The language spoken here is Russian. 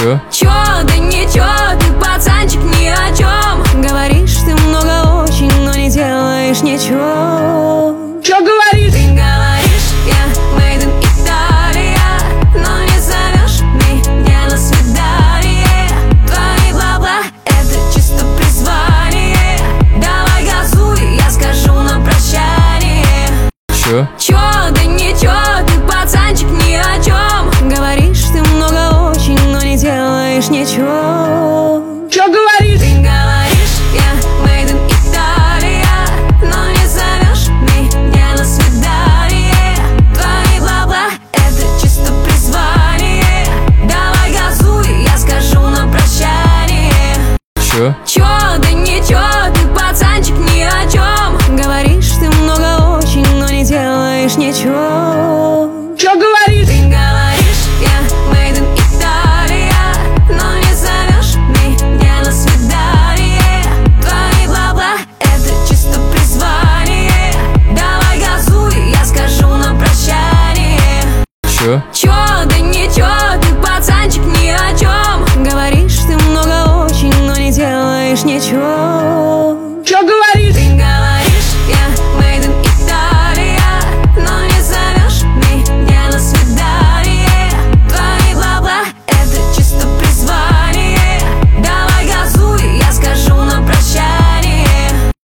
Чё, да ничего, ты пацанчик ни о чем. Говоришь ты много очень, но не делаешь ничего. Чё говоришь? Ты говоришь, я made in Italia, но не зовешь меня на свидание. Твои бла-бла, это чисто призвание. Давай газуй, я скажу на прощание. Чё, да ничего, ты пацанчик ни о чем. Говоришь ты много очень, но не делаешь ничего. Чё говоришь? Ты говоришь, я made in Italia, но не зовешь меня на свидание. Твои бла-бла, это чисто призвание. Давай газуй, я скажу на прощание. Чё, да ничего, ты пацанчик ни о чем. Говоришь ты много очень, но не делаешь ничего. Чё говоришь? Ты говоришь, я made in Italia, но не зовешь меня на свидание. Твои бла-бла, это чисто призвание. Давай газуй, я скажу на прощание. Чё, да ничего, ты пацанчик ни о чем. Говоришь ты много очень, но не делаешь ничего.